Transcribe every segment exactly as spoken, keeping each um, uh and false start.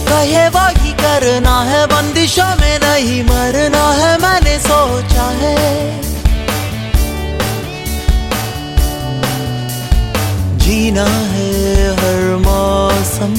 कहे वही करना है, बंदिशों में नहीं मरना है, मैंने सोचा है। जीना है हर मौसम।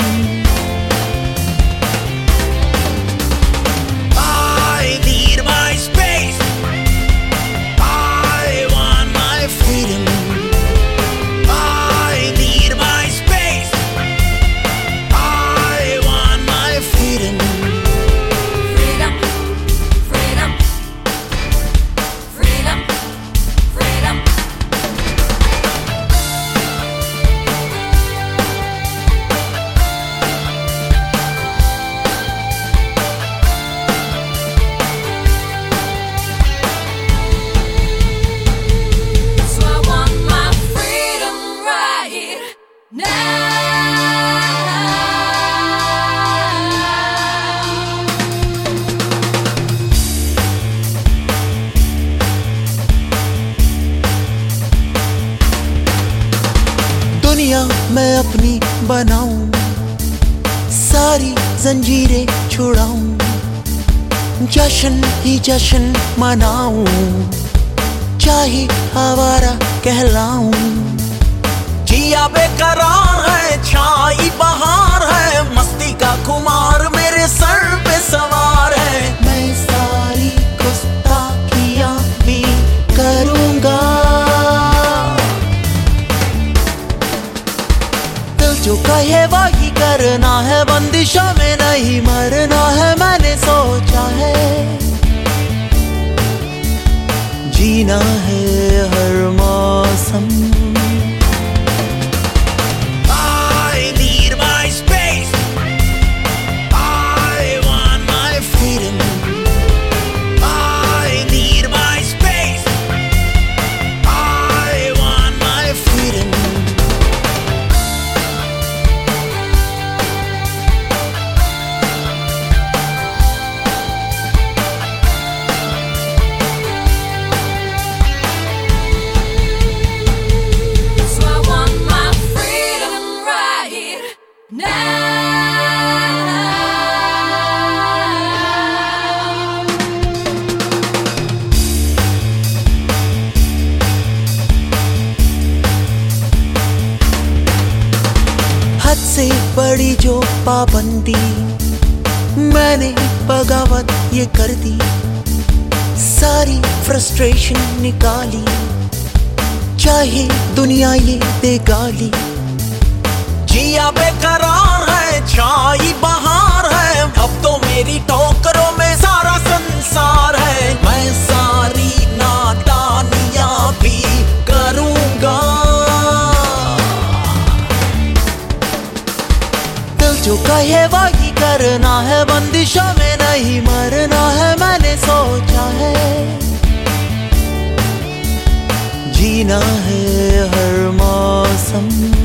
दुनिया मैं अपनी बनाऊं, सारी जंजीरें छुड़ाऊं, जश्न ही जश्न मनाऊं, चाहे आवारा कहलाऊं। जिया बेकरार है, छाई बहार है, मस्ती का खुमार मेरे सर पे सवार है। मैं सारी गुस्ताखियां भी करूंगा, जो कहे वही करना है, बंदिशों में नहीं मरना है, मैंने सोचा है। जीना है हर मौसम। हद से बड़ी जो पाबंदी, मैंने बगावत ये कर दी, सारी फ्रस्ट्रेशन निकाली, चाहे दुनिया ये दे गाली। जिया बेकरार है, छाई बहार है, अब तो मेरी ठोकरों में सारा संसार है। मैं सारी नादानियां भी करूंगा, जो कहे वही करना है, बंदिशों में नहीं मरना है, मैंने सोचा है। जीना है हर मौसम।